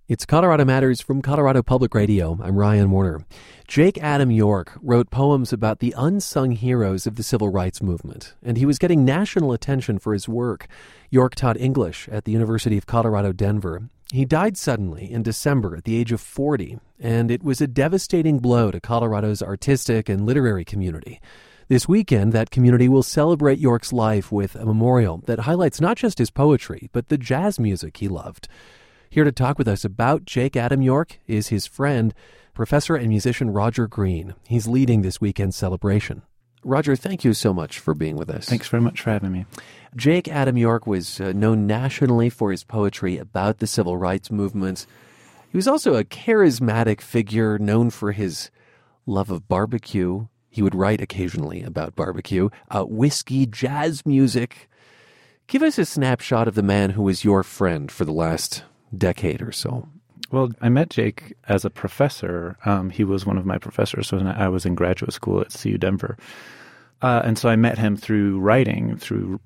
It's Colorado Matters from Colorado Public Radio. I'm Ryan Warner. Jake Adam York wrote poems about the unsung heroes of the civil rights movement, and he was getting national attention for his work. York taught English at the University of Colorado, Denver. He died suddenly in December at the age of 40, and it was a devastating blow to Colorado's artistic and literary community. This weekend, that community will celebrate York's life with a memorial that highlights not just his poetry, but the jazz music he loved. Here to talk with us about Jake Adam York is his friend, professor and musician Roger Green. He's leading this weekend's celebration. Roger, thank you so much for being with us. Thanks very much for having me. Jake Adam York was known nationally for his poetry about the civil rights movement. He was also a charismatic figure known for his love of barbecue. He would write occasionally about barbecue, whiskey, jazz music. Give us a snapshot of the man who was your friend for the last decade or so. Well, I met Jake as a professor. He was one of my professors when I was in graduate school at CU Denver. And so I met him through writing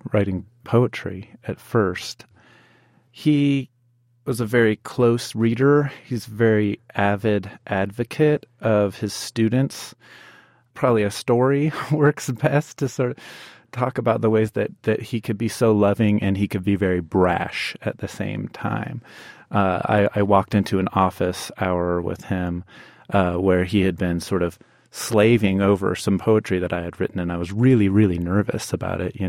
poetry at first. He was a very close reader. He's a very avid advocate of his students. Probably a story works best to sort of talk about the ways that he could be so loving and he could be very brash at the same time. I walked into an office hour with him where he had been sort of slaving over some poetry that I had written, and I was really, really nervous about it,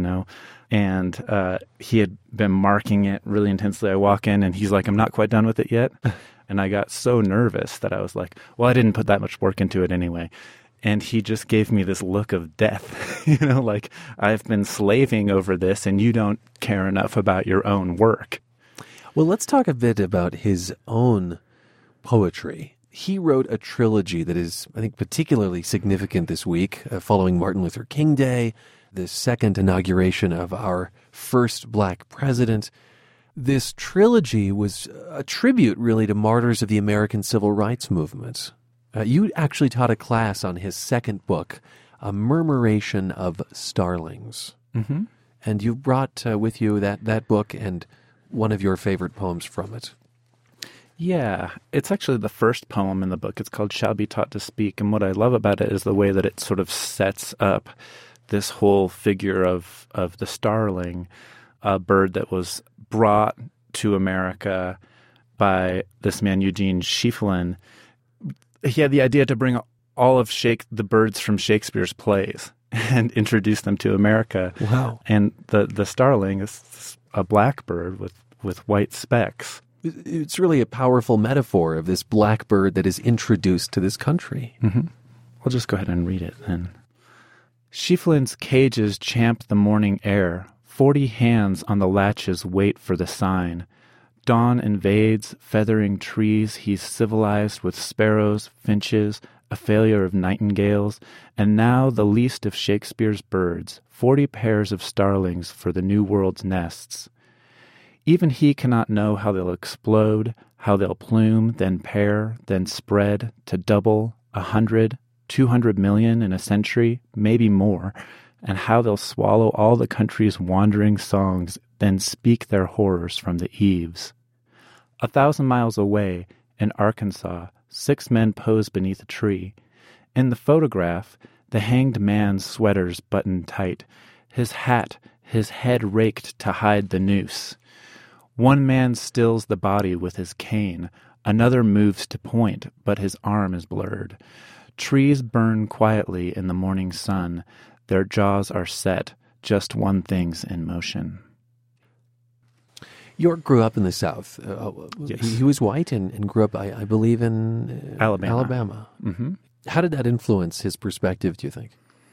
And he had been marking it really intensely. I walk in, and he's like, "I'm not quite done with it yet." And I got so nervous that I was like, well, I didn't put that much work into it anyway. And he just gave me this look of death, like, I've been slaving over this, and you don't care enough about your own work. Well, let's talk a bit about his own poetry. He wrote a trilogy that is, I think, particularly significant this week, following Martin Luther King Day, the second inauguration of our first black president. This trilogy was a tribute, really, to martyrs of the American civil rights movement. You actually taught a class on his second book, A Murmuration of Starlings. Mm-hmm. And you brought with you that book and one of your favorite poems from it. Yeah, it's actually the first poem in the book. It's called Shall Be Taught to Speak. And what I love about it is the way that it sort of sets up this whole figure of the starling, a bird that was brought to America by this man, Eugene Schieffelin. He had the idea to bring all of the birds from Shakespeare's plays and introduce them to America. Wow. And the starling is a black bird with white specks. It's really a powerful metaphor of this blackbird that is introduced to this country. Mm-hmm. I'll just go ahead and read it then. Schieffelin's cages champ the morning air. 40 hands on the latches wait for the sign. Dawn invades, feathering trees he's civilized with sparrows, finches, a failure of nightingales, and now the least of Shakespeare's birds, 40 pairs of starlings for the new world's nests. Even he cannot know how they'll explode, how they'll plume, then pair, then spread, to double, 100, 200 million in a century, maybe more, and how they'll swallow all the country's wandering songs, then speak their horrors from the eaves. 1,000 miles away, in Arkansas, 6 men pose beneath a tree. In the photograph, the hanged man's sweater's buttoned tight, his hat, his head raked to hide the noose. One man stills the body with his cane, another moves to point, but his arm is blurred. Trees burn quietly in the morning sun, their jaws are set, just one thing's in motion. York grew up in the South. Yes. He was white and grew up, I believe, in Alabama. Mm-hmm. How did that influence his perspective, do you think?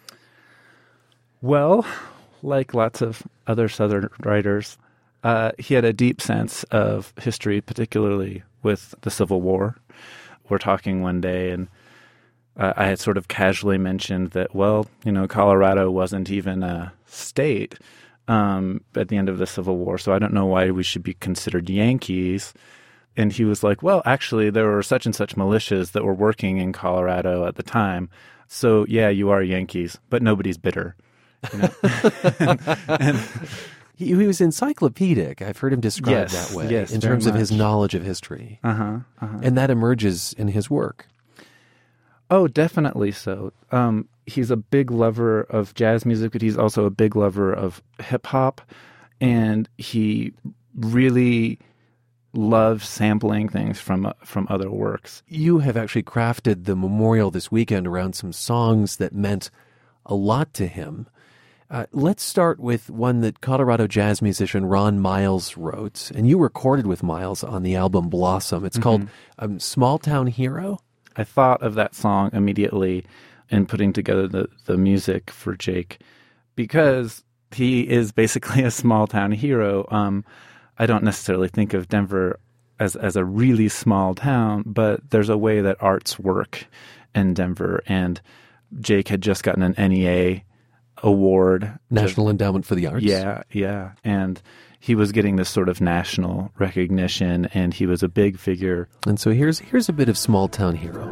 Well, like lots of other Southern writers, he had a deep sense of history, particularly with the Civil War. We're talking one day, and I had sort of casually mentioned that, Colorado wasn't even a state at the end of the Civil War, so I don't know why we should be considered Yankees. And he was like, well, actually, there were such and such militias that were working in Colorado at the time. So, yeah, you are Yankees, but nobody's bitter. And He was encyclopedic. I've heard him described Yes, that way yes, in very terms of his much. knowledge of history. Uh-huh. And that emerges in his work. Oh, definitely so. He's a big lover of jazz music, but he's also a big lover of hip hop, and he really loves sampling things from other works. You have actually crafted the memorial this weekend around some songs that meant a lot to him. Let's start with one that Colorado jazz musician Ron Miles wrote, and you recorded with Miles on the album Blossom. It's called Small Town Hero. I thought of that song immediately in putting together the music for Jake, because he is basically a small town hero. I don't necessarily think of Denver as a really small town, but there's a way that arts work in Denver, and Jake had just gotten an NEA award. National Endowment for the Arts. Yeah. And he was getting this sort of national recognition, and he was a big figure. And so here's a bit of Small Town Hero.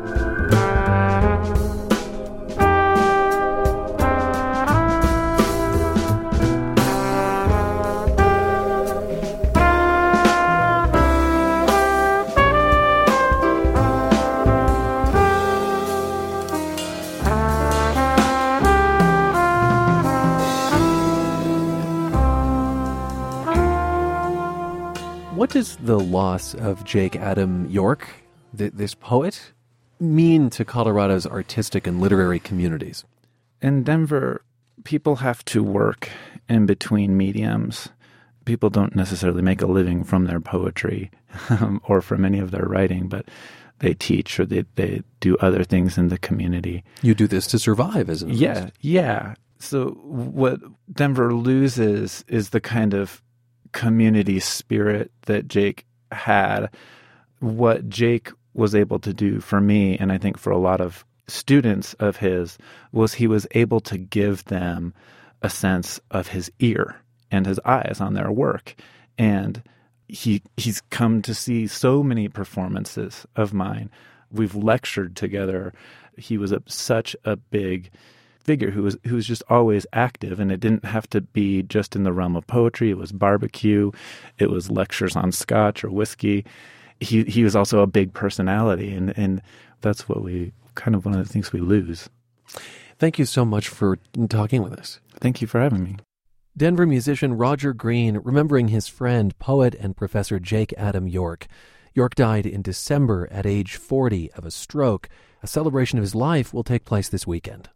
What does the loss of Jake Adam York, this poet, mean to Colorado's artistic and literary communities? In Denver, people have to work in between mediums. People don't necessarily make a living from their poetry or from any of their writing, but they teach or they do other things in the community. You do this to survive, isn't it? Yeah. So what Denver loses is the kind of community spirit that Jake had. What Jake was able to do for me, and I think for a lot of students of his, was he was able to give them a sense of his ear and his eyes on their work. And he's come to see so many performances of mine. We've lectured together. He was such a big figure who was just always active, and it didn't have to be just in the realm of poetry. It was barbecue, it was lectures on scotch or whiskey. He was also a big personality, and that's what we kind of one of the things we lose. Thank you so much for talking with us. Thank you for having me. Denver musician Roger Green remembering his friend, poet, and professor Jake Adam York. York died in December at age 40 of a stroke. A celebration of his life will take place this weekend.